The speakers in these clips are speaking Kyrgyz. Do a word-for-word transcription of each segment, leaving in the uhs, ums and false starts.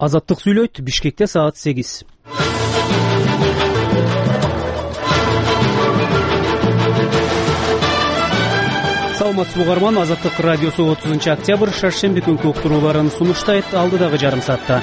Азаттык сүйлөйт. Бишкекте саат сегиз. Саламатсызбы угарман, Азаттык радиосу отузунчу октябрь шаршемби күнкү уктурууларын сунуштайт. Алдыдагы жарым саатта.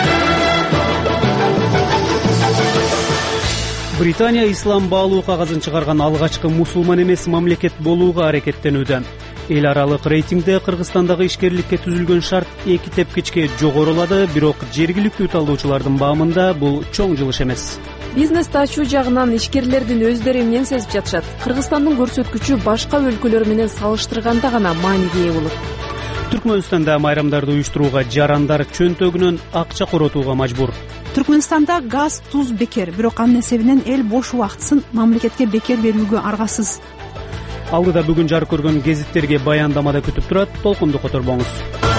Британия ислам баалуу кагазын чыгарган алгачкы мусулман эмес мамлекет болууга аракеттенүүдө. Эл аралык рейтингде Кыргызстандагы ишкерликке түзүлгөн шарт эки тепкичке жогорулады, бирок жергиликтүү талдоочулардын баамында бул чоң жылыш эмес. Бизнести ачуу жагынан ишкерлердин өздөрү эмнен сезип жатышат? Кыргызстандын көрсөткүчү башка өлкөлөр менен салыштырганда гана мааниге ээ болот. Түркмөнстанда майрамдарды уюштурууга жарандар чөнтөгүнөн акча коротууга мажбур. Түркмөнстанда газ, туз бекер, бирок анын эсебинен эл бош убактысын мамлекетке бекер берүүгө аргасыз. Алдыда бүгүн жарык көргөн гезиттерге баяндамада күтүп турат, толкунду которбоңуз.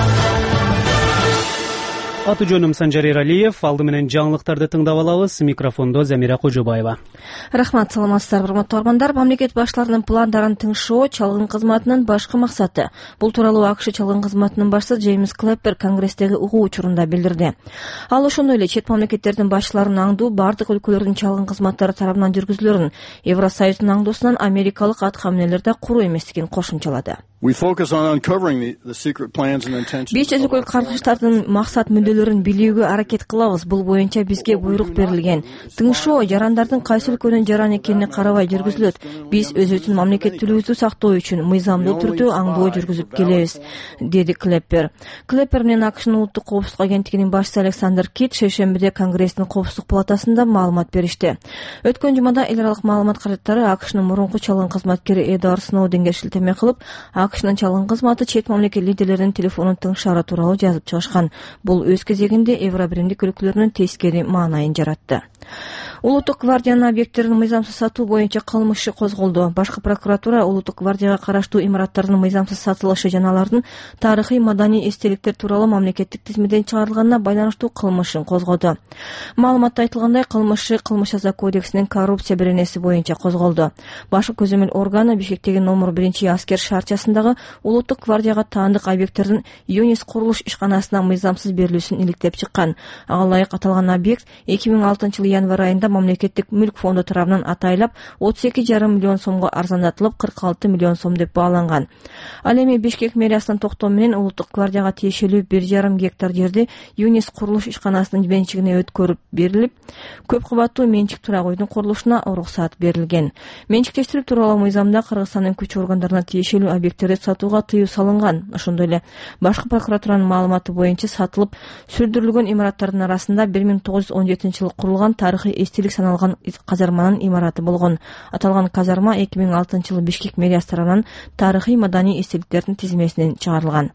Аты жөнүм Санжар Эралиев, алды менен жаңылыктарды тыңдап алабыз. Микрофондо Замира Кожобаева. Рахмат, саламатсыздар, урматтуу угармандар. Мамлекет баштарынын пландарын тыңшоо чалгын кызматынын башкы максаты. Бул тууралуу АКШ чалгын кызматынын башчысы Джеймс Клэппер Конгресстеги угуу учурунда билдирди. Ал ошондой эле чет мамлекеттердин башчыларын аңдуу бардык өлкөлөрдүн чалгын кызматтары тарабынан жүргүзүлөрүн, Евросоюздун аңдуусунан америкалык аткаминелерди куруу эместигин кошумчалады. We focus on uncovering the, the secret plans and intentions. Биз чечүүгө каркыштардын максат мүндөөлөрүн билүүгө аракет кылабыз. Бул боюнча бизге буйрук берилген. Тыңшоо жарандардын кайсы өлкөнүн жаран экенине карабай жүргүзүлөт. Биз өзүбүздүн мамлекеттүүлүгүбүздү сактоо үчүн мыйзамдуу түрдө аңдоо жүргүзүп келебиз, деди Клэппер. Клэппер менен АКШнын улуттук коопсуздук агенттигинин башчысы Александр Кит шейшембиде Конгресстин коопсуздук палатасында маалымат беришти. Өткөн жумада эл аралык маалымат каражаттары АКШнын мурунку чалгын кызматкери Эдвард Сноуденге шилтеме кылып, АКШнын чалгын кызматы чет мамлекет лидерлеринин телефонун тыңшаары тууралуу жазып чыгышкан. Бул өз кезегинде Евробиримдик өлкөлөрүнүн тескери маанайын жаратты. Улуттук гвардиянын объекттерин мыйзамсыз сатуу боюнча кылмыш иши козголду. Башкы прокуратура Улуттук гвардияга караштуу имараттардын мыйзамсыз сатылышы жана алардын тарыхый маданий эстеликтер тууралуу мамлекеттик тизмеден чыгарылганына байланыштуу кылмышын козгоду. Маалыматта айтылгандай, кылмыш иши Кылмыш жаза кодексинин коррупция беренеси боюнча козголду. Башкы көзөмөл органы Бишкектеги номер биринчи аскер шаарчасындагы Улуттук гвардияга таандык объекттердин Юнис курулуш ишканасына мыйзамсыз берилүүсүн иликтеп чыккан. Ага ылайык аталган объект эки миң алтынчы жылы январь айында мамлекеттик мүлк фонду тарабынан атайлап отуз эки жарым миллион сомго арзандатылып кырк алты миллион сом деп бааланган. Ал эми Бишкек мэриясынын токтоо менен Улуттук гвардияга тиешелүү бир жарым гектар жерди Юнис курулуш ишканасынын менчигине өткөрүп берилип, көп кабаттуу менчик турак үйдүн курулушуна уруксат берилген. Менчиктештирүү тууралуу мыйзамда Кыргызстандын күч органдарына тиешелүү объекттерди сатууга тыюу салынган. Ошондой эле башкы прокуратуранын маалыматы боюнча сатылып сүрдүрүлгөн имараттардын арасында бир миң тогуз жүз он жетинчи жылы курулган тарыхый эстелик саналган казарманын имараты болгон. Аталган казарма эки миң алтынчы жылы Бишкек мэриясы тарабынан тарыхый маданий эстеликтердин тизмесинен чыгарылган.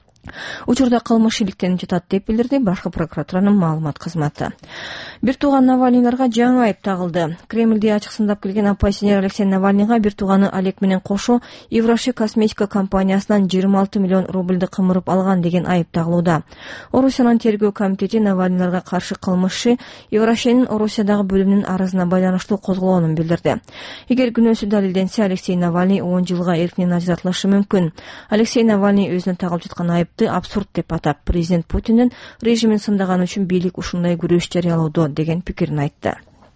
Учурда кылмыш иликтенип жатат деп билдирди башкы прокуратуранын маалымат кызматы. Бир тууган Навальныйларга жаңы айып тагылды. Кремлде ачык сындап келген оппозиционер Алексей Навальныйга бир тууганы Олег менен кошо Евроши косметика компаниясынан жыйырма алты миллион рубльды кымырып алган деген айып тагылууда. Орусиянын тергөө комитети Навальныйларга каршы кылмыш иши Еврошинин Орусиядагы бөлүмүнүн арызына байланыштуу козголгонун билдирди. Эгер күнөөсү далилденсе, Алексей Навальный он жылга эркинен ажыратылышы мүмкүн. Алексей Навальный өзүнө тагылып жаткан айып абсурд деп атап, президент Путиндин режимин сындаган үчүн бийлик ушундай күрөш жарыялоодо деген пикирин айтты.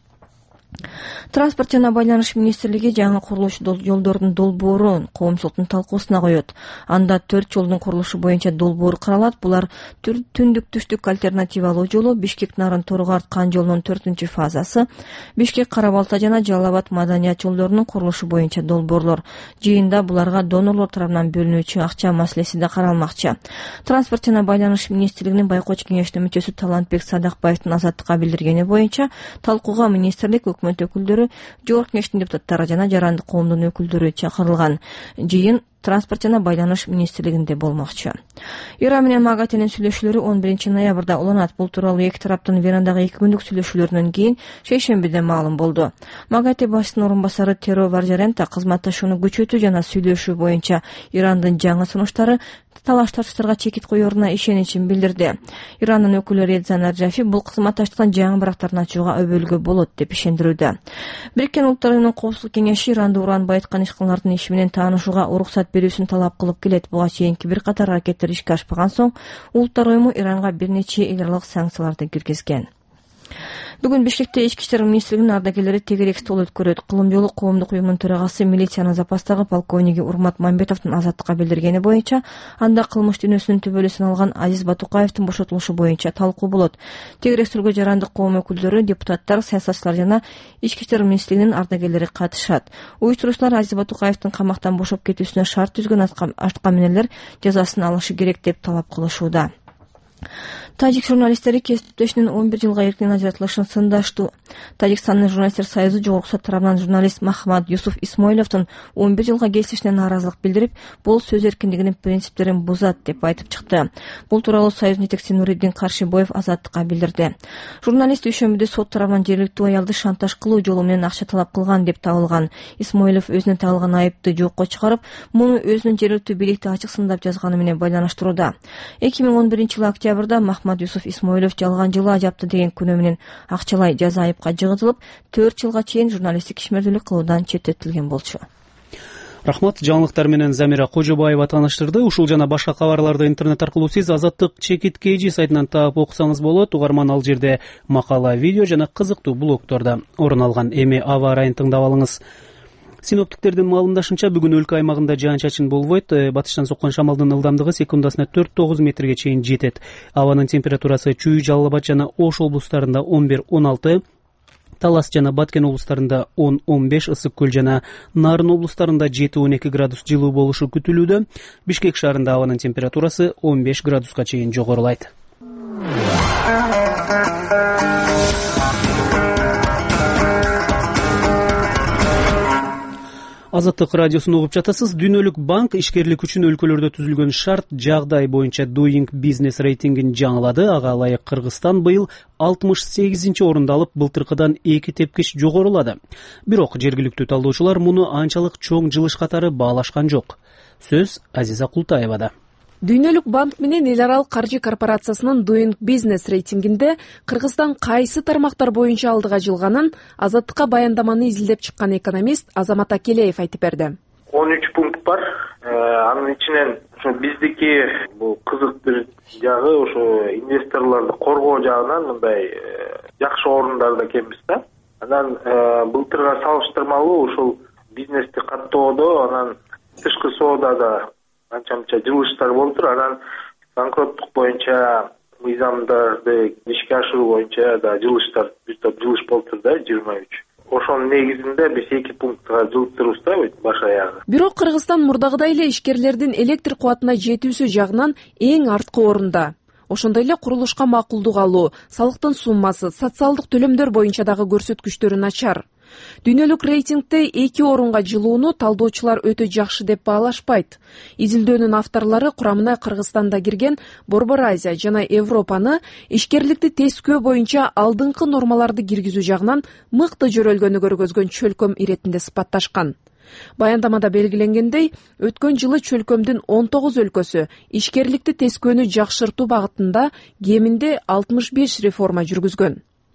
Транспорт жана байланыш министрлиги жаңы курулуш жолдордун долбоорун коомчулуктун талкуусуна коет. Анда төрт жолдун курулушу боюнча долбоор каралат. Булар түндүк түштүк альтернативалуу жолу, Бишкек Нарын Торгарт кан жолунун төртүнчү фазасы, Бишкек Кара Балта жана Жалал-Абад маданият жолдорунун курулушу боюнча долбоорлор. Жыйында буларга донорлор тарабынан бөлүнүүчү акча маселеси да каралмакчы. Транспорт жана байланыш министрлигинин байкоочу кеңештин мүчөсү Талантбек Садакбаевдин Азаттыкка билдиргени боюнча, талкууга министрлик, өкмөт өкүлдөрү, жогорку кеңештин депутаттары жана жарандык коомдун өкүлдөрү чакырылган. Жыйын транспорт жана байланыш министрлигинде болмокчу. Иран менен МАГАТЭнин сүйлөшүүлөрү он биринчи ноябрда уланат. Бул тууралуу эки тараптын Венадагы эки күндүк сүйлөшүүлөрүнөн кийин шейшембиде маалым болду. МАГАТЭ башчысынын орун басары Теро Варжарента кызматташууну күчөтүү жана сүйлөшүү боюнча Ирандын жаңы сунуштары талаш-тартыштарга чекит коеруна ишеничин билдирди. Ирандын өкүлү Редзан Аржафи бул кызматташтыктын жаңы барактарын ачууга өбөлгө болот деп ишендирүүдө. Бириккен Улуттар Уюмунун Коопсуздук кеңеши Иранды уран байыткан ишканалардын иши менен таанышууга уруксат жаап берүүсүн талап кылып келет. Буга чейинки бир катар аракеттер ишке ашпаган соң Улуттар уюму Иранга бир нече эл аралык санкцияларды киргизген. Бүгүн Бишкекте Ички иштер министрлигинин ардагерлери тегерек стол өткөрөт. Кылым жолу коомдук уюмунун төрагасы милициянын запастагы полковниги Урмат Мамбетовдун Азаттыкка билдиргени боюнча анда кылмыш дүйнөсүнүн төбөлү саналган Азиз Батукаевдин бошотулушу боюнча талкуу болот. Тегерек столго жарандык коом өкүлдөрү, депутаттар, саясатчылар жана Ички иштер министрлигинин ардагерлери катышат. Уюштуруучулар Азиз Батукаевдин камактан бошоп кетүүсүнө шарт түзгөн атка менелер жазасын алышы керек деп талап кылышууда. Тажик журналисттери кесиптешинин он бир жылга эркинен ажыратылышын сындаштуу. Тажикстандын журналисттер союзу жогорку сот тарабынан журналист Махмад Юсуф Исмоиловдун он бир жылга кесилишине нааразылык билдирип, бул сөз эркиндигинин принциптерин бузат деп айтып чыкты. Бул тууралуу союздун жетекчиси Нуриддин Каршибоев Азаттыкка билдирди. Журналист ишембиде сот тарабынан жергиликтүү аялды шантаж кылуу жолу менен акча талап кылган деп табылган. Исмоилов өзүнө тагылган айыпты жокко чыгарып, муну өзүнүн жергиликтүү бийликти ачык сындап жазганы менен байланыштырууда. эки миң он биринчи жылы октябрда Махмад Юсуф Исмоилов жалган жылы ажапты деген күнөө менен акчалай жаза айыпка жыгытылып, төрт жылга чейин журналисттик ишмердүүлүк кылуудан четтетилген болчу. Рахмат, жаңылыктар менен Замира Кожобаева тааныштырды. Ушул жана башка кабарларды интернет аркылуу сиз Азаттык чекит kg сайтынан таап окусаңыз болот. Угарман ал жерде макала, видео жана кызыктуу блогторда орун алган. Эми аба ырайын тыңдап алыңыз. Синоптиктердин маалымдашынча бүгүн өлкө аймагында жаан-чачын болбойт. Батыштан соккон шамалдын ылдамдыгы секундасына төрт тогуз метрге чейин жетет. Абанын температурасы Чүй, Жалал Абад жана Ош облустарында он бир он алты, Талас жана Баткен облустарында он он беш, Ысык көл жана Нарын облустарында жети он эки градус жылуу болушу күтүлүүдө. Бишкек шаарында абанын температурасы он беш градуска чейин жогорулайт. Азаттык радиосун угуп жатасыз. Дүйнөлүк банк ишкерлик үчүн өлкөлөрдө түзүлгөн шарт жагдай боюнча Doing Business рейтингин жаңылады. Ага ылайык Кыргызстан быйыл алтымыш сегизинчи орунду алып, былтыркыдан эки тепкич жогорулады. Бирок жергиликтүү талдоочулар муну анчалык чоң жылыш катары баалашкан жок. Сөз Азиза Култаевада. Дүйнөлүк банк менен эл аралык каржы корпорациясынын Doing Business рейтингинде Кыргызстан кайсы тармактар боюнча алдыга жылганын Азаттыкка баяндаманы изилдеп чыккан экономист Азамат Акелеев айтып берди. он үч пункт бар. Анын ичинен ошо биздики бул кызык бир жагы ошо инвесторлорду коргоо жагынан мындай жакшы орундарда экенбиз да. Анан былтырга салыштырмалуу ушул бизнести каттоодо, анан тышкы соодада анча-мынча жылыштар болуптур. Анан банкроттук боюнча мыйзамдарды ишке ашыруу боюнча да жылыштар, бир топ жылыш болуптур да, жыйырма үч. Ошонун негизинде биз эки пунктка жылыттырабыз да, баш аягы. Бирок Кыргызстан мурдагыдай эле ишкерлердин электр кубатына жетүүсү жагынан эң арткы орунда. Ошондой эле курулушка макулдук алуу, салыктын суммасы, социалдык төлөмдөр боюнча дагы көрсөткүчтөрү начар. Дүйнөлүк рейтингде эки орунга жылууну талдоочулар өтө жакшы деп баалашпайт. Изилдөөнүн авторлору курамына Кыргызстанда кирген Борбор Азия жана Европаны ишкерликти тескөө боюнча алдыңкы нормаларды киргизүү жагынан мыкты жөрөлгөнү көргөзгөн чөлкөм иретинде сыпатташкан. Баяндамада белгиленгендей, өткөн жылы чөлкөмдүн он тогуз өлкөсү ишкерликти тескөөнү жакшыртуу багытында кеминде алтымыш беш реформа жүргүзгөн.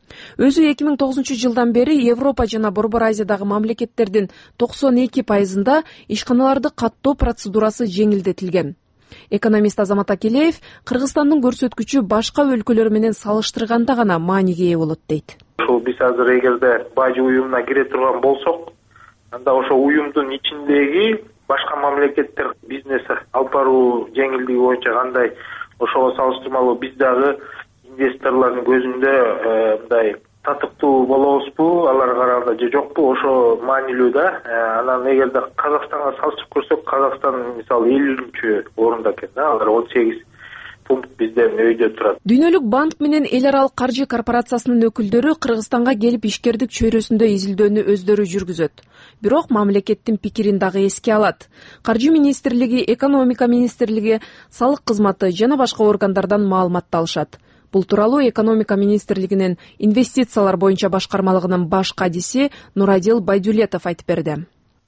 Өзү эки миң тогузунчу жылдан бери Европа жана Борбор Азиядагы мамлекеттердин токсон эки пайызында ишканаларды каттоо процедурасы жеңилдетилген. Экономист Азамат Акелеев Кыргызстандын көрсөткүчү башка өлкөлөр менен салыштырганда гана мааниге ээ болот дейт. Ошол биз азыр эгерде бажы уюмуна кире турган болсок, анда ошо уюмдун ичиндеги башка мамлекеттер бизнес алып баруу жеңилдиги боюнча кандай, ошого салыштырмалуу биз дагы инвесторлордун көзүндө мындай татыктуу болобузбу, аларга караганда же жокпу, ошо маанилүү да. Анан эгерде Казакстанга салыштырып көрсөк, Казакстан мисалы элүүнчү орунда экен да, алар он сегиз пункт бизден өйдө турат. Дүйнөлүк банк менен эл аралык каржы корпорациясынын өкүлдөрү Кыргызстанга келип ишкердик чөйрөсүндө изилдөөнү өздөрү жүргүзөт. Бирок мамлекеттин пикирин дагы эске алат. Каржы министрлиги, экономика министрлиги, салык кызматы жана башка органдардан маалымат алышат. Бул тууралуу экономика министрлигинин инвестициялар боюнча башкармалыгынын баш кадиси Нурадил Байдулетов айтып берди.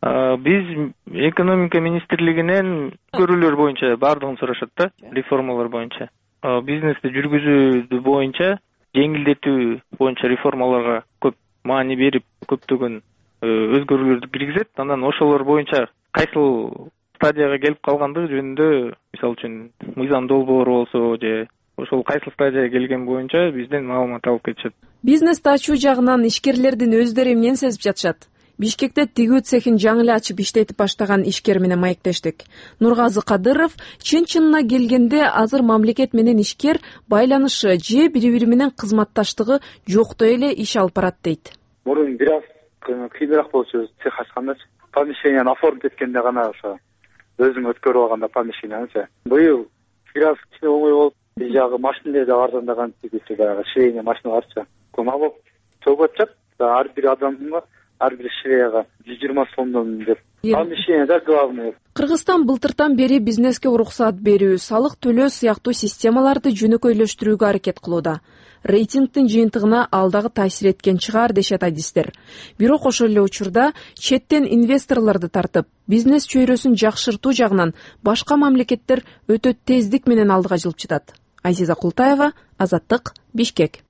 Биз экономика министрлигинен көрүүлөр боюнча баардыгын сурашат да, реформалар боюнча. Бизнести жүргүзүү боюнча, жеңилдетүү боюнча реформаларга көп маани берип, көптөгөн өзгөрүүлөрдү киргизет. Анан ошолор боюнча кайсыл стадияга келип калгандыгы жөнүндө, мисалы үчүн мыйзам долбоору болсо же ошол кайсыл стадияга келген боюнча бизден маалымат алып кетишет. Бизнести ачуу жагынан ишкерлердин өздөрү эмнени сезип жатышат? Бишкекте тигүү цехин жаңы эле ачып иштетип баштаган ишкер менен маектештик. Нургазы Кадыров чын-чынына келгенде азыр мамлекет менен ишкер байланышы же бири-бири менен кызматташтыгы жоктой эле иш алып барат дейт. Мурун бир аз кыйыныраак болчу цех ачкандачы. Помещениени оформить эткенде гана ошо өзүң өткөрүп алганда помещениянычы. Быйыл бир аз кичине оңой болуп, бир жагы машиналар да арзандаган тигиси баягы швейный машиналарчы. Көмалып төгүп атышат. Ар бир адамга, ар бир швейга жүз жыйырма сомдон деп. Помещение да главное. Кыргызстан былтыртан бери бизнеске уруксат берүү, салык төлөө сыяктуу системаларды жөнөкөйлөштүрүүгө аракет кылууда. Рейтингдин жыйынтыгына алдагы таасир эткен чыгар дешет адистер. Бирок ошол эле учурда четтен инвесторлорду тартып, бизнес чөйрөсүн жакшыртуу жагынан башка мамлекеттер өтө тездик менен алдыга жылып жатат. Азиза Култаева, Азаттык, Бишкек.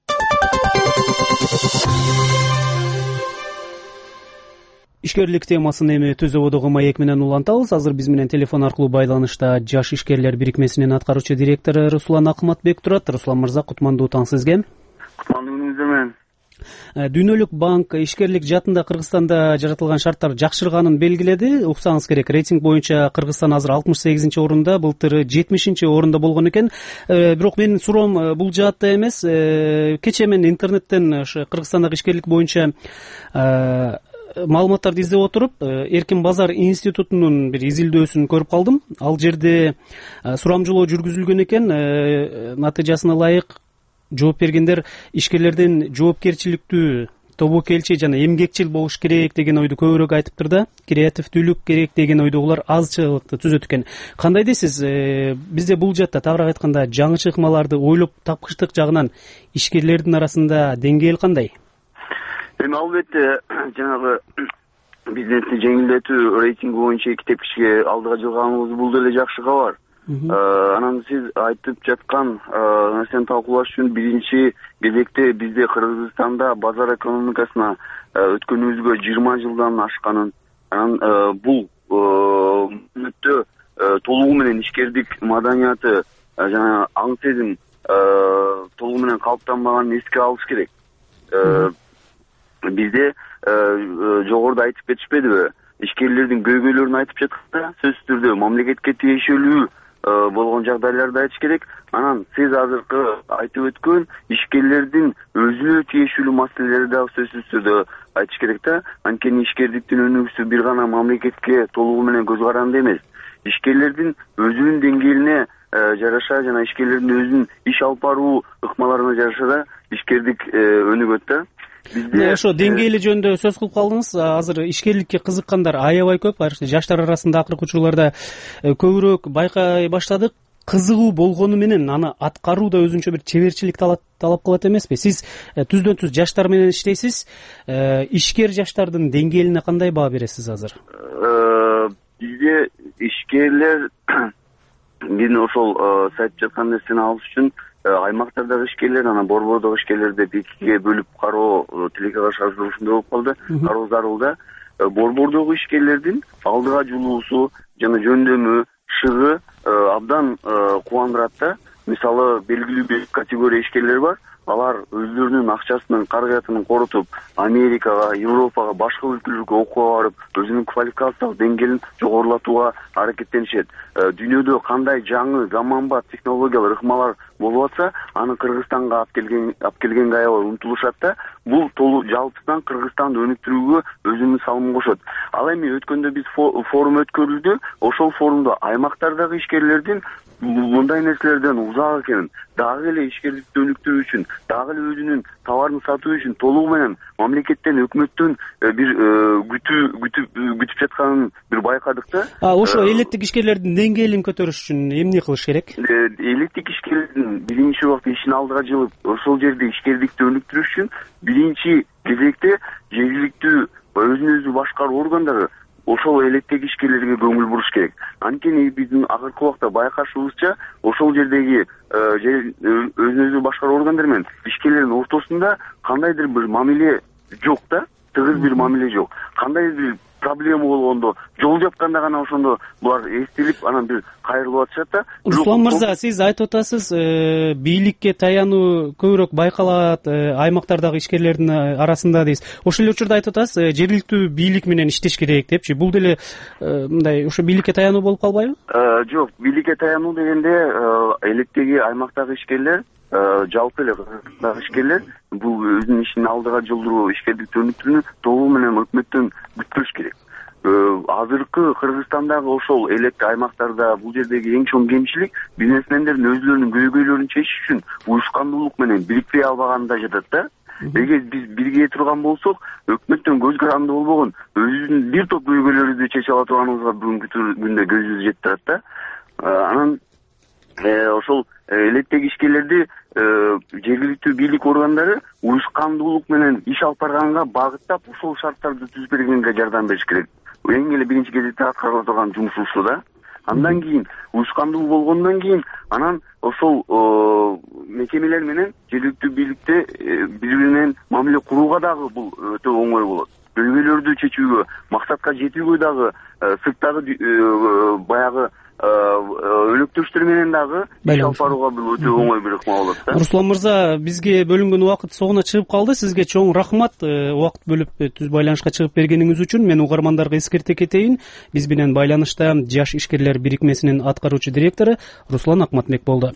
Ишкерлик темасын эми Түз ободогу маек менен улантабыз. Азыр биз менен телефон аркылуу байланышта Жаш ишкерлер бирикмесинин аткаруучу директору Руслан Акматбек турат. Руслан мырза, кутмандуу таң сизге. Кутмандуу күнүңүздөр менен. Дүйнөлүк банк ишкерлик жаатында Кыргызстанда жаратылган шарттар жакшырганын белгиледи. Уксаңыз керек, рейтинг боюнча Кыргызстан азыр алтымыш сегизинчи орунда, былтыр жетимишинчи орунда болгон экен. Бирок менин суроом бул жаатта эмес. Кечээ мен интернеттен Кыргызстандагы ишкерлик боюнча маалыматтарды издеп отуруп, Эркин базар институтунун бир изилдөөсүн көрүп калдым. Ал жерде сурамжылоо жүргүзүлгөн экен. Натыйжасына ылайык жооп бергендер ишкерлердин жоопкерчиликтүү, тобокелчи жана эмгекчил болуш керек деген ойду көбүрөөк айтыптыр да, креативдүүлүк керек деген ойдогулар азчылыкты түзөт экен. Кандай дейсиз? Бизде бул жаатта тагыраак айтканда жаңы чыкмаларды ойлоп тапкычтык жагынан ишкерлердин арасында деңгээл кандай? Эми албетте жанагы бизнести жеңилдетүү рейтинги боюнча эки тепкичке алдыга жылганыбыз бул деле жакшы кабар. Анан сиз айтып жаткан нерсени талкуулаш үчүн биринчи кезекте бизде Кыргызстанда базар экономикасына өткөнүбүзгө жыйырма жылдан ашканын, анан бул өтө толугу менен ишкердик маданияты жана аң сезим толугу менен калыптанбаганын эске алыш керек. Бизде жогоруда айтып кетишпедиби? Ишкерлердин көйгөйлөрүн айтып жатканда сөзсүз түрдө мамлекетке тиешелүү болгон жагдайларды айтыш керек. Анан сиз азыркы айтып өткөн ишкерлердин өзүнө тиешелүү маселелерди дагы сөзсүз түрдө айтыш керек да. Анткени ишкердиктин өнүгүүсү бир гана мамлекетке толугу менен көз каранды эмес. Ишкерлердин өзүнүн деңгээлине жараша жана ишкерлердин өзүнүн иш алып баруу ыкмаларына жараша да ишкердик өнүгөт да. Ошо деңгээли жөнүндө сөз кылып калдыңыз. Азыр ишкерликке кызыккандар аябай көп. Айрыкча жаштар арасында акыркы учурларда көбүрөөк байкай баштадык. Кызыгуу болгону менен аны аткаруу да өзүнчө бир чеберчилик талап кылат эмеспи? Сиз түздөн түз жаштар менен иштейсиз. Ишкер жаштардын деңгээлине кандай баа бересиз азыр? Бизде ишкерлер биздин ошол сиз айтып жаткан нерсени алыш үчүн аймактардагы ишкерлер, анан борбордогу ишкерлерди экиге бөлүп кароо тилекке каршы азыр ушундай болуп калды. Кароо зарыл да. Борбордогу ишкерлердин алдыга жылуусу жана жөндөмү, шыгы абдан кубандырат да. Мисалы, белгилүү бир категория ишкерлер бар. Алар өздөрүнүн акчасынын каражатын коротуп, Америкага, Европага, башка өлкөлөргө окууга барып, өзүнүн квалификациялык деңгээлин жогорулатууга аракеттенишет. Дүйнөдө кандай жаңы заманбап технологиялар, ыкмалар болуп атса, аны Кыргызстанга алып келген, алып келгенге аябай умтулушат да. Бул толуу жалпысынан Кыргызстанды өнүктүрүүгө өзүнүн салымын кошот. Ал эми өткөндө биз форум өткөрүлдү. Ошол форумда аймактардагы ишкерлердин мындай нерселерден узак экенин, дагы эле ишкерликти өнүктүрүү үчүн, дагы эле өзүнүн товарын сатуу үчүн толугу менен мамлекеттен, өкмөттөн бир күтүү күтүп күтүп жатканын бир байкадык да. Ошо элеттик ишкерлердин деңгээлин көтөрүш үчүн эмне кылыш керек? Элеттик ишкерлердин биринчи убакта ишин алдыга жылып, ошол жерде ишкерликти өнүктүрүш үчүн биринчи кезекте жергиликтүү өзүн өзү башкаруу органдары ошол элеттик ишкерлерге көңүл буруш керек. Анткени биздин акыркы убакта байкашыбызча, ошол жердеги өзүн өзү башкаруу органдары менен ишкерлердин ортосунда кандайдыр бир мамиле жок да, тыгыз бир мамиле жок. Кандайдыр бир проблема болгондо, жол жапканда гана ошондо булар эстелип анан бир кайрылып атышат да. Руслан мырза, сиз айтып атасыз, бийликке таянуу көбүрөөк байкалат аймактардагы ишкерлердин арасында дейсиз. Ошол эле учурда айтып атасыз, жергиликтүү бийлик менен иштеш керек депчи. Бул деле мындай ошо бийликке таянуу болуп калбайбы? Жок, бийликке таянуу дегенде электеги аймактагы ишкерлер, жалпы эле Кыргызстандагы ишкерлер бул өзүнүн ишин алдыга жылдыруу ишкердик өнүктүрүүнү толугу менен өкмөттөн күтпөш керек. Азыркы Кыргызстандагы ошол электр аймактарда бул жердеги эң чоң кемчилик бизнесмендердин өзүлөрүнүн көйгөйлөрүн чечиш үчүн уюшкандуулук менен бириктире албаганында жатат да. Эгер биз бирге турган болсок, өкмөттөн көз каранды болбогон өзүбүздүн бир топ көйгөйлөрүбүздү чечип ала турганыбызга бүгүнкү күндө көзүбүз жетип турат да. Анан ошол электеги ишкерлерди жергиликтүү бийлик органдары уюшкандуулук менен иш алып барганга багыттап, ошол шарттарды түзүп бергенге жардам бериш керек. Эң эле биринчи кезекте аткарыла турган жумуш ушул да. Андан кийин уюшкандуу болгондон кийин анан ошол мекемелер менен жергиликтүү бийликте бири бири менен мамиле курууга дагы бул өтө оңой болот. Көйгөйлөрдү чечүүгө, максатка жетүүгө дагы сырттагы баягы өлөктөштөр менен дагы иш алып барууга бул өтө оңой бир ыкма болот да. Руслан мырза, бизге бөлүнгөн убакыт соңуна чыгып калды. Сизге чоң рахмат, убакыт бөлүп түз байланышка чыгып бергениңиз үчүн. Мен угармандарга эскерте кетейин. Биз менен байланышта Жаш ишкерлер бирикмесинин аткаруучу директору Руслан Акматбек болду.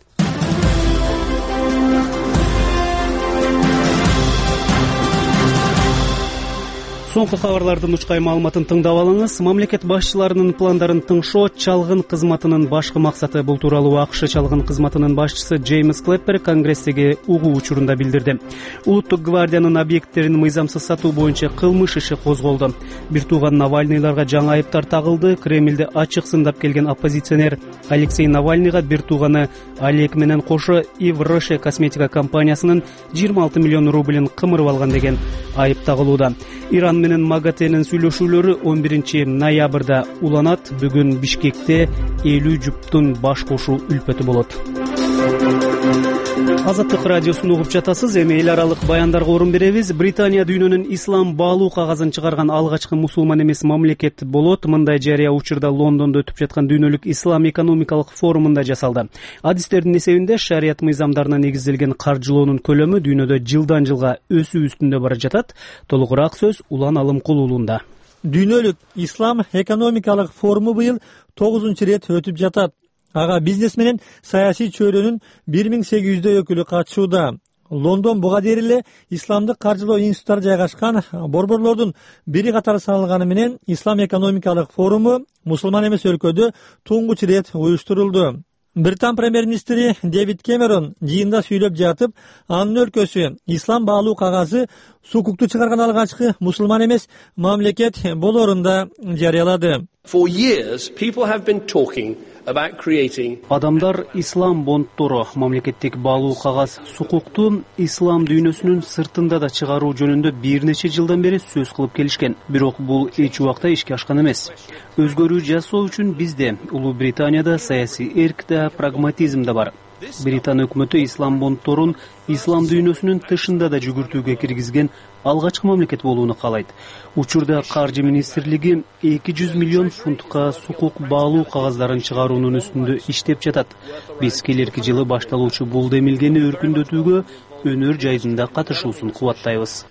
Соңку кабарлардын учкай маалыматын тыңдап алыңыз. Мамлекет башчыларынын пландарын тыңшоо чалгын кызматынын башкы максаты. Бул тууралуу АКШ чалгын кызматынын башчысы Джеймс Клэппер Конгресстеги угуу учурунда билдирди. Улуттук гвардиянын объекттерин мыйзамсыз сатуу боюнча кылмыш иши козголду. Бир тууган Навальныйларга жаңы айыптар тагылды. Кремлди ачык сындап келген оппозиционер Алексей Навальныйга бир тууганы Олег менен кошо Ив Роше косметика компаниясынын жыйырма алты миллион рублин кымырып алган деген айып тагылууда. Иран менен МАГАТЭнин сүйлөшүүлөрү он биринчи ноябрда уланат. Бүгүн Бишкекте элүү жуптун баш кошуу үлпөтү болот. Азаттык радиосун угуп жатасыз. Эми эл аралык баяндарга орун беребиз. Британия дүйнөнүн ислам баалуу кагазын чыгарган алгачкы мусулман эмес мамлекет болот. Мындай жарыя учурда Лондондо өтүп жаткан дүйнөлүк ислам экономикалык форумунда жасалды. Адистердин эсебинде шарият мыйзамдарына негизделген каржылоонун көлөмү дүйнөдө жылдан жылга өсүү үстүндө бара жатат. Толугураак сөз Улан Алымкул уулунда. Дүйнөлүк ислам экономикалык форуму быйыл тогузунчу ирет өтүп жатат. Ага бизнес менен саясий чөйрөнүн бир миң сегиз жүздөй өкүлү катышууда. Лондон буга дейин эле исламдык каржылоо институттары жайгашкан борборлордун бири катары саналганы менен ислам экономикалык форуму мусулман эмес өлкөдө туңгуч ирет уюштурулду. Британ премьер-министри Дэвид Кэмерон жыйында сүйлөп жатып, анын өлкөсү ислам баалуу кагазы сукукту чыгарган алгачкы мусулман эмес мамлекет болоорун да жарыялады. For years, people have been talking about creating... Адамдар ислам бондтору, мамлекеттик баалуу кагаз сукукту ислам дүйнөсүнүн сыртында да чыгаруу жөнүндө бир нече жылдан бери сөз кылып келишкен. Бирок бул эч убакта ишке ашкан эмес. Өзгөрүү жасоо үчүн бизде, Улуу Британияда саясий эрк да, прагматизм да бар. Британ өкмөтү ислам бондторун ислам дүйнөсүнүн тышында да жүгүртүүгө киргизген алгачкы мамлекет болууну каалайт. Учурда каржы министрлиги эки жүз миллион фунтка сукук баалуу кагаздарын чыгаруунун үстүндө иштеп жатат. Биз келерки жылы башталуучу бул демилгени өркүндөтүүгө өнөр жайдында катышуусун кубаттайбыз.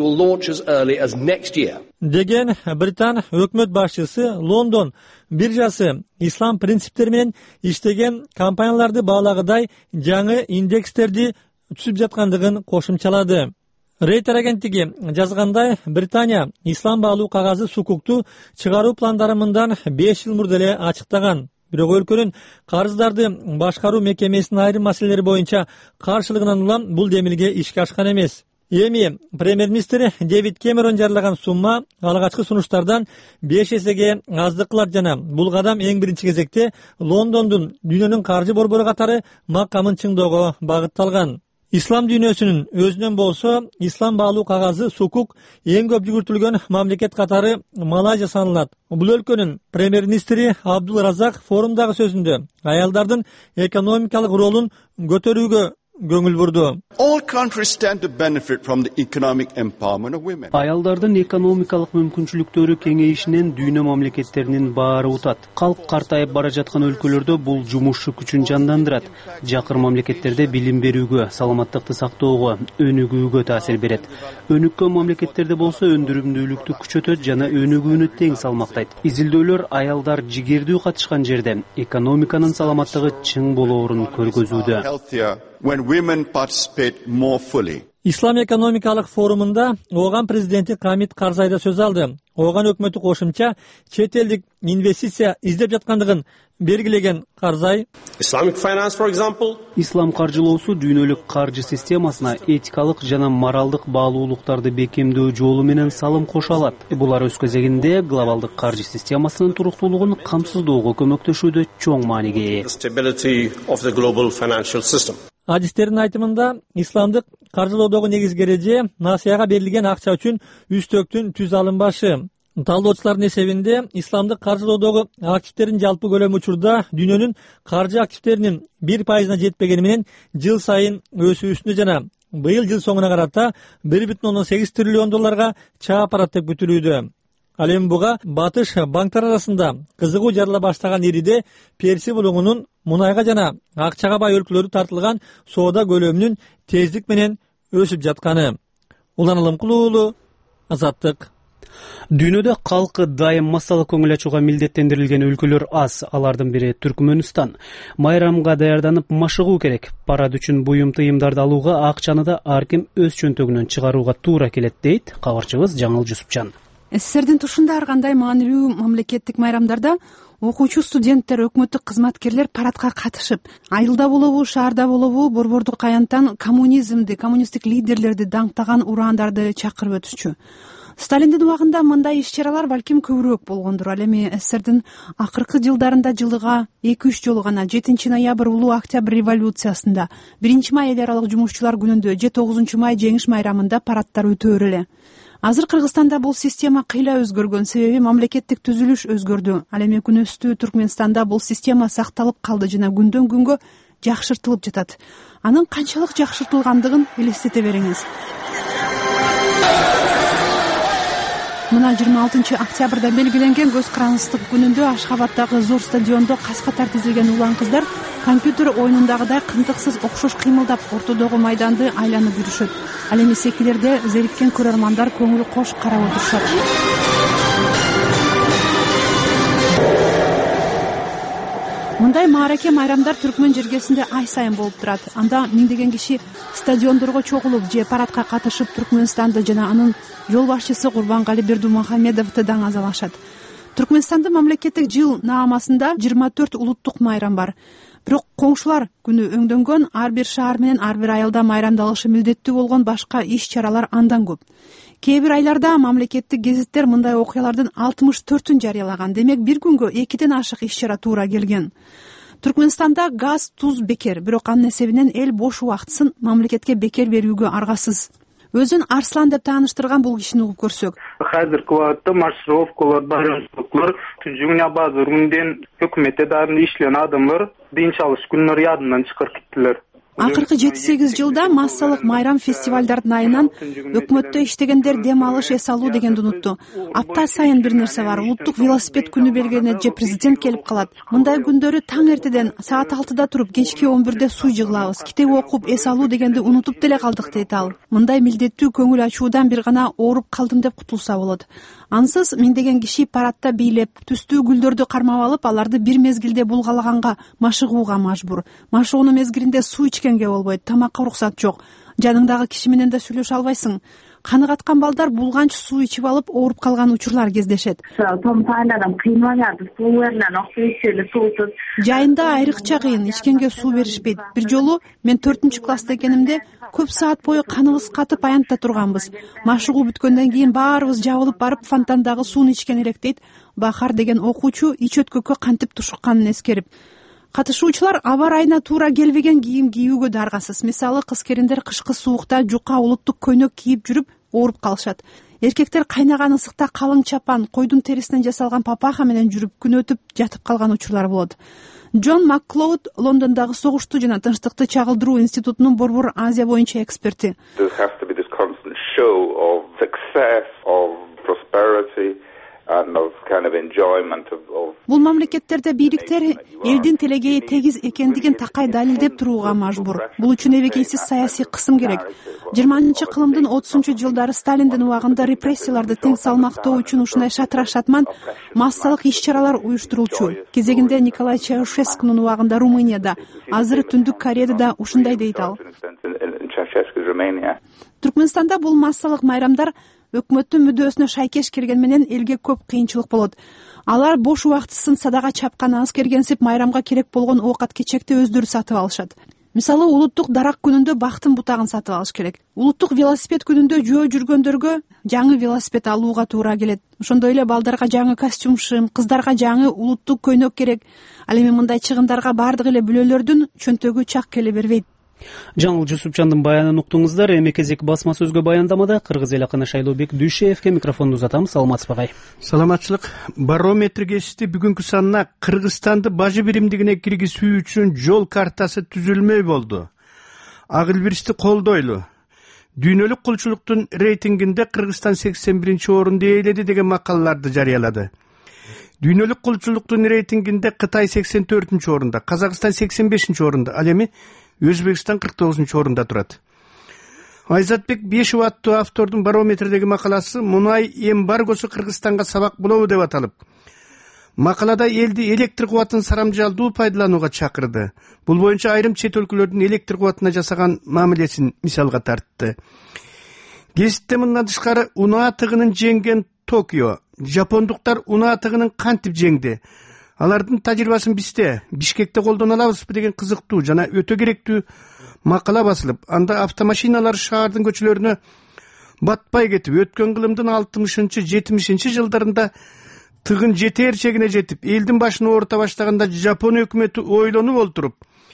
Деген Британ өкмөт башчысы Лондон биржасы ислам принциптери менен иштеген компанияларды баалагыдай жаңы индекстерди түзүп жаткандыгын кошумчалады. Рейтер агенттиги жазгандай, Британия ислам баалуу кагазы сукукту чыгаруу пландары мындан беш жыл мурда эле ачыктаган. Бирок өлкөнүн карыздарды башкаруу мекемесинин айрым маселелери боюнча каршылыгынан улам бул демилге ишке ашкан эмес. Эми премьер-министр Дэвид Кэмерон жарылаган сумма алгачкы сунуштардан беш эсеге аздык кылат жана бул кадам эң биринчи кезекте Лондондун дүйнөнүн каржы борбору катары макамын чыңдоого багытталган. Ислам дүйнөсүнүн өзүнөн болсо ислам баалуу кагазы сукук эң көп жүгүртүлгөн мамлекет катары Малайзия саналат. Бул өлкөнүн премьер-министри Абдул Разак форумдагы сөзүндө аялдардын экономикалык ролун көтөрүүгө көңүл бурду. All countries stand to benefit from the economic empowerment of women. Аялдардын экономикалык мүмкүнчүлүктөрү кеңейишинен дүйнө мамлекеттеринин баары утат. Калк картайып бара жаткан өлкөлөрдө бул жумушчу күчүн жандандырат. Жакыр мамлекеттерде билим берүүгө, саламаттыкты сактоого, өнүгүүгө таасир берет. Өнүккөн мамлекеттерде болсо өндүрүмдүүлүктү күчөтөт жана өнүгүүнү тең салмактайт. Изилдөөлөр аялдар жигердүү катышкан жерде экономиканын саламаттыгы чың болоорун көргөзүүдө. When women participate more fully. Ислам экономикалык форумунда Оган президенти Камит Карзай да сөз алды. Оган өкмөтү кошумча чет элдик инвестиция издеп жаткандыгын белгилеген Карзай, Islamic finance, for example, Ислам каржылоосу дүйнөлүк каржы системасына этикалык жана моралдык баалуулуктарды бекемдөө жолу менен салым кошо алат. Булар өз кезегинде глобалдык каржы системасынын туруктуулугун камсыздоого көмөктөшүүдө чоң мааниге ээ. the stability of the global financial system. Адистердин айтымында исламдык каржылоодогу негизги эреже насыяга берилген акча үчүн үстөктүн түз алынбашы. Талдоочулардын эсебинде исламдык каржылоодогу активдердин жалпы көлөмү учурда дүйнөнүн каржы активдеринин бир пайызына жетпегени менен жыл сайын өсүү үстүндө жана быйыл жыл соңуна карата бир бүтүн ондон сегиз триллион долларга чаап барат деп күтүлүүдө. Ал эми буга батыш банктар арасында кызыгуу жарыла баштаган ириде Перси булугунун мунайга жана акчага бай өлкөлөрү тартылган соода көлөмүнүн тездик менен өсүп жатканы. Улан Алымкул уулу, Азаттык. Дүйнөдө калкы дайым массалык көңүл ачууга милдеттендирилген өлкөлөр аз. Алардын бири Түркмөнстан. Майрамга даярданып машыгуу керек. Парад үчүн буюм тыйымдарды алууга акчаны да ар ким өз чөнтөгүнөн чыгарууга туура келет дейт кабарчыбыз Жаңыл Жусупчан. СССРдин тушунда ар кандай маанилүү мамлекеттик майрамдарда окуучу студенттер, өкмөттүк кызматкерлер парадка катышып, айылда болобу, шаарда болобу, борбордук аянттан коммунизмди, коммунисттик лидерлерди даңктаган ураандарды чакырып өтүшчү. Сталиндин убагында мындай иш-чаралар балким көбүрөөк болгондур. Ал эми СССРдин акыркы жылдарында жылыга эки үч жолу гана жетинчи ноябрь улуу октябрь революциясында, биринчи май эл аралык жумушчулар күнүндө же тогузунчу май жеңиш майрамында парадтар өтөөр эле. Азыр Кыргызстанда бул система кыйла өзгөргөн, себеби мамлекеттик түзүлүш өзгөрдү. Ал эми күнөстүү Түркмөнстанда бул система сакталып калды жана күндөн күнгө жакшыртылып жатат. Анын канчалык жакшыртылгандыгын элестете бериңиз. Мына жыйырма алтынчы октябрда белгиленген көз карандысыздык күнүндө Ашхабаддагы зор стадиондо кас-катар тизилген улан кыздар компьютер оюнундагыдай кантыксыз окшош кыймылдап ортодогу майданды айланып жүрүшөт. Ал эми секилерде зериккен көрөрмандар көңүл кош карап отурушат. Мындай маараке майрамдар Түркмөн жергесинде ай сайын болуп турат. Анда миңдеген киши стадиондорго чогулуп же парадка катышып Түркмөнстанды жана анын жол башчысы Курбангали Бердумухамедовду даңазалашат. Түркмөнстандын мамлекеттик жыл наамасында жыйырма төрт улуттук майрам бар. Бирок коңшулар күнү өңдөнгөн, ар бир шаар менен ар бир айылда майрамдалышы милдеттүү болгон башка иш-чаралар андан көп. Кээ бир айларда мамлекеттик гезиттер мындай окуялардын алтымыш төртүн жарыялаган. Демек бир күнгө экиден ашык иш-чара туура келген. Түркмөнстанда газ, туз бекер, бирок анын эсебинен эл бош убактысын мамлекетке бекер берүүгө аргасыз. Өзүн Арслан деп тааныштырган бул кишини угуп көрсөк. Азыркы убакытта маршировкалар, байрамчылыктар, түнжүгүн базар күндөн өкмөттө дайым иштеген адамдар дин чалыш күндөр ядынан чыгарып кеттилер. Акыркы жети сегиз жылда массалык майрам фестивалдардын айынан өкмөттө иштегендер дем алыш, эс алуу дегенди унутту. Апта сайын бир нерсе бар. Улуттук велосипед күнү белгиленет же президент келип калат. Мындай күндөрү таң эртеден саат алтыда туруп, кечки он бирде суу жыгылабыз. Китеп окуп, эс алуу дегенди унутуп деле калдык дейт ал. Мындай милдеттүү көңүл ачуудан бир гана ооруп калдым деп кутулса болот. Ансыз миңдеген киши парадта бийлеп, түстүү гүлдөрдү кармап алып, аларды бир мезгилде булгалаганга, машыгууга мажбур. Машыгуунун мезгилинде суу ичкенге болбойт, тамакка уруксат жок. Жаныңдагы киши менен да сүйлөшө албайсың. Каны каткан балдар булганч суу ичип алып ооруп калган учурлар кездешет. Жайында айрыкча кыйын, ичкенге суу беришпейт. Бир жолу мен төртүнчү класста экенимде көп саат бою каныбыз катып аянтта турганбыз. Машыгуу бүткөндөн кийин баарыбыз жабылып барып фонтандагы сууну ичкен элек дейт Бахар деген окуучу ич өткөккө кантип тушукканын эскерип. Катышуучулар аба ырайына туура келбеген кийим кийүүгө да аргасыз. Мисалы, кыз-келиндер кышкы суукта жука улуттук көйнөк кийип жүрүп ооруп калышат. Эркектер кайнаган ысыкта калың чапан, койдун терисинен жасалган папаха менен жүрүп күн өтүп жатып калган учурлар болот. Джон Макклоуд Лондондогу согушту жана тынчтыкты чагылдыруу институтунун борбор Азия боюнча эксперти. Бул мамлекеттерде бийликтер элдин тилегейи тегиз экендигин такай далилдеп турууга мажбур. Бул үчүн эбегейсиз саясий кысым керек. жыйырманчы кылымдын отузунчу жылдары Сталиндин убагында репрессияларды тең салмактоо үчүн ушундай шатыр шатман массалык иш-чаралар уюштурулчу. Кезегинде Николай Чаушескунун убагында Румынияда, азыр Түндүк Кореяда да ушундай дейт ал. Түркмөнстанда бул массалык майрамдар өкмөттүн мүдөөсүнө шайкеш келген менен элге көп кыйынчылык болот. Алар бош убактысын садага чапкан аскергенсип майрамга керек болгон оокат кечекти өздөрү сатып алышат. Мисалы, улуттук дарак күнүндө бактын бутагын сатып алыш керек. Улуттук велосипед күнүндө жөө жүргөндөргө жаңы велосипед алууга туура келет. Ошондой эле балдарга жаңы костюм шым, кыздарга жаңы улуттук көйнөк керек. Ал эми мындай чыгымдарга бардык эле бүлөлөрдүн чөнтөгү чак келе бербейт. Жаңыл Жусупчандын баянын уктуңуздар. Эми кезек басма сөзгө баяндамада кыргыз эл акыны Шайлообек Дүйшеевке микрофонду узатабыз. Саламатсызбы агай? Саламатчылык. Барометр гезити бүгүнкү санына Кыргызстанды бажы биримдигине киргизүү үчүн жол картасы түзүлмөй болду. Ак Илбиристи колдойлу. Дүйнөлүк кулчулуктун рейтингинде Кыргызстан сексен биринчи орунду ээледи деген макалаларды жарыялады. Дүйнөлүк кулчулуктун рейтингинде Кытай сексен төртүнчү орунда, Казакстан сексен бешинчи орунда, ал эми Өзбекстан кырк тогузунчу орунда турат. Айзатбек Бешев аттуу автордун барометрдеги макаласы «Мунай эмбаргосу Кыргызстанга сабак болобу» деп аталып. Макалада элди электр кубатын сарамжалдуу пайдаланууга чакырды. Бул боюнча айрым чет өлкөлөрдүн электр кубатына жасаган мамилесин мисалга тартты. Гезитте мындан тышкары унаа тыгынын жеңген Токио, жапондуктар унаа тыгынын кантип жеңди? Алардын тажрыйбасын бизде Бишкекте колдоно алабызбы деген кызыктуу жана өтө керектүү макала басылып, анда автомашиналар шаардын көчөлөрүнө батпай кетип, өткөн кылымдын алтымышынчы жетимишинчи жылдарында тыгын жетер чегине жетип, элдин башын оорута баштаганда Жапон өкмөтү ойлонуп олтуруп,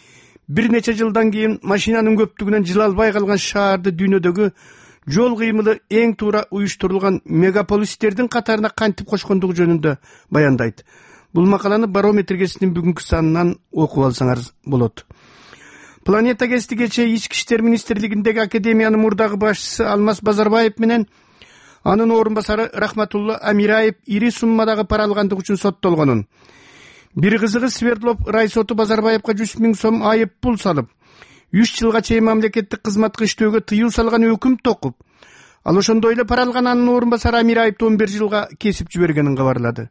бир нече жылдан кийин машинанын көптүгүнөн жыла албай калган шаарды дүйнөдөгү жол кыймылы эң туура уюштурулган мегаполистердин катарына кантип кошкондугу жөнүндө баяндайт. Бул макаланы барометр гезитинин бүгүнкү санынан окуп алсаңар болот. Планета гезити кечээ Ички иштер министрлигиндеги академиянын мурдагы башчысы Алмаз Базарбаев менен анын орун басары Рахматулла Амираев ири суммадагы пара алгандык үчүн соттолгонун. Бир кызыгы Свердлов райсоту Базарбаевга жүз миң сом айып пул салып, үч жылга чейин мамлекеттик кызматка иштөөгө тыюу салган өкүм токуп, ал ошондой эле пара алган анын орун басары Амираевди он бир жылга кесип жибергенин кабарлады.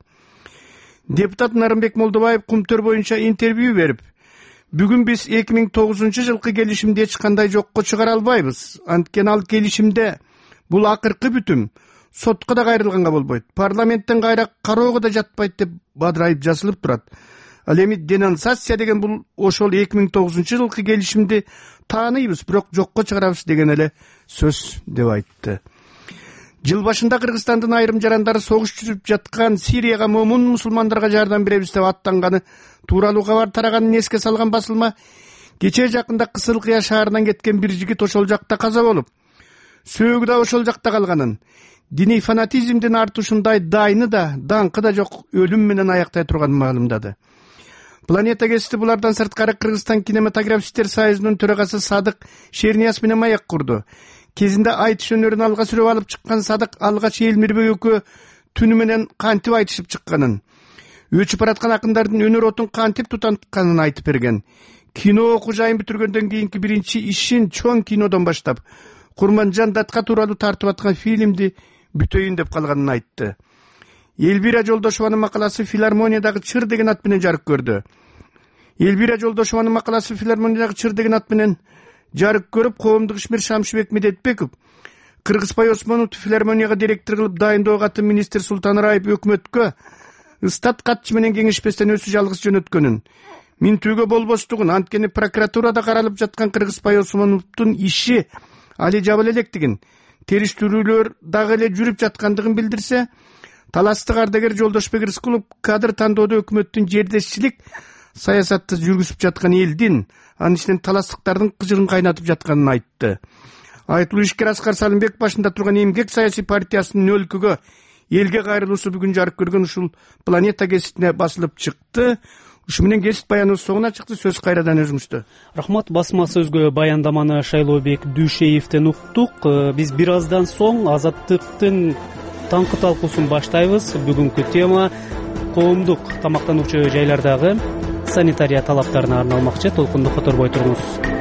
Депутат Нарымбек Молдобаев Кумтөр боюнча интервью берип, бүгүн биз эки миң тогузунчу жылкы келишимди эч кандай жокко чыгара албайбыз. Анткени ал келишимде бул акыркы бүтүм сотко да кайрылганга болбойт. Парламенттен кайра кароого да жатпайт деп бадырайып жазылып турат. Ал эми денонсация деген бул ошол эки миң тогузунчу жылкы келишимди тааныйбыз, бирок жокко чыгарабыз деген эле сөз деп айтты. Жыл башында Кыргызстандын айрым жарандары согуш жүрүп жаткан Сирияга момун мусулмандарга жардам беребиз деп аттанганы тууралуу кабар тараганын эске салган басылма кечээ жакында Кысылкыя шаарынан кеткен бир жигит ошол жакта каза болуп, сөөгү да ошол жакта калганын, диний фанатизмдин артышындай дайны да, даңкы да жок өлүм менен аяктай турганын маалымдады. Планета гезити булардан сырткары Кыргызстан кинематографисттер союзунун төрагасы Садык Шернияз менен маек курду. Кезинде айтыш өнөрүн алга сүрөп алып чыккан Садык алгач Элмирбек экөө түнү менен кантип айтышып чыкканын, өчүп бараткан акындардын өнөр отун кантип тутантканын айтып берген. Кино окуу жайын бүтүргөндөн кийинки биринчи ишин чоң кинодон баштап, Курманжан Датка тууралуу тартып аткан фильмди бүтөйүн деп калганын айтты. Элвира Жолдошованын макаласы Филармониядагы чыр деген ат менен жарык көрдү. Элвира Жолдошованын макаласы Филармониядагы чыр деген ат менен жарык көрүп, коомдук ишмер Шамшыбек Медетбеков Кыргызбай Осмоновду филармонияга директор кылып дайындоого атын министр Султан Раев өкмөткө ыстат катчы менен кеңешпестен өзү жалгыз жөнөткөнүн, минтүүгө болбостугун, анткени прокуратурада каралып жаткан Кыргызбай Осмоновдун иши али жабыла электигин, териштирүүлөр дагы эле жүрүп жаткандыгын билдирсе, таластык ардагер Жолдошбек Рыскулов кадр тандоодо өкмөттүн жердешчилик саясатты жүргүзүп жаткан элдин, анын ичинен таластыктардын кыжырын кайнатып жатканын айтты. Айтылуу ишкер Аскар Салымбек башында турган Эмгек саясий партиясынын өлкөгө элге кайрылуусу бүгүн жарык көргөн ушул Планета гезитине басылып чыкты. ушу менен кесип баяныбыз соңуна чыкты. Сөз кайрадан өзүңүздө. Рахмат. Басма сөзгө баяндаманы Шайлообек Дүйшеевден уктук. Биз бир аздан соң Азаттыктын таңкы талкуусун баштайбыз. Бүгүнкү тема коомдук тамактануучу жайлардагы санитария талаптарына арналмакчы. Толкунду которбой туруңуз.